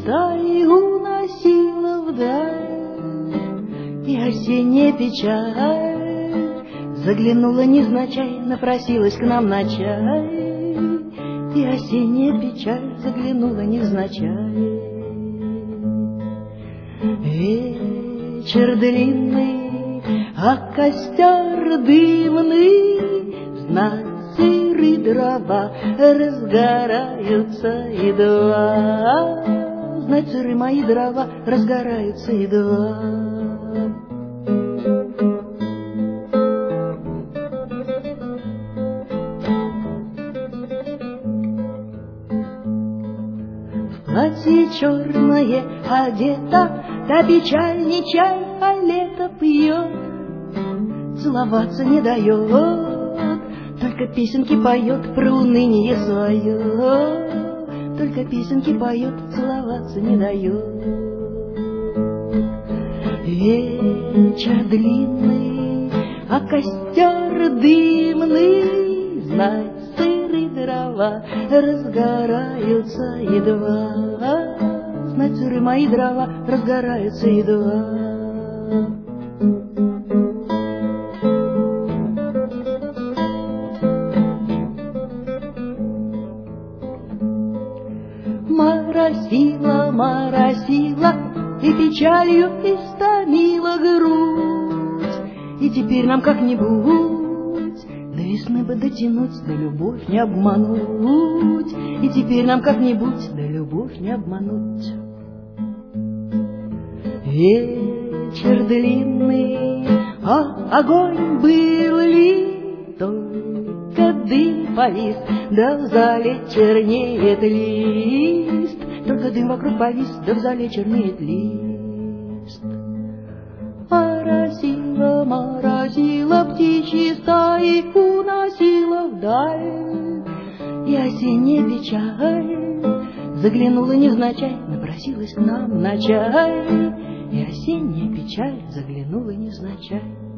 стаи уносила вдаль, и осенняя печаль заглянула невзначай, напросилась к нам на чай, и осенняя печаль заглянула невзначай. Вечер длинный, а костер дымный, знать сырые дрова разгораются едва, знать сырые мои дрова разгораются едва. Платье черное одета, та печаль не чай, а лето пьет, целоваться не дает, только песенки поет про уныние свое, только песенки поет, целоваться не дает. Вечер длинный, а костер дымный, знать сырые дрова разгораются едва, знать сырые мои дрова разгораются едва. Моросила, моросила, и печалью истомила грудь, и теперь нам как-нибудь до весны бы дотянуть, да любовь не обмануть, и теперь нам как-нибудь да любовь не обмануть. Вечер длинный, а огонь был ли, только дым повис, да в зале чернеет лист, только дым вокруг повис, да в зале чернеет лист. Моросила, моросила, птичьи стаи уносила вдаль, и осенняя печаль заглянула невзначай, напросилась к нам на чай, и осенняя печаль заглянула невзначай.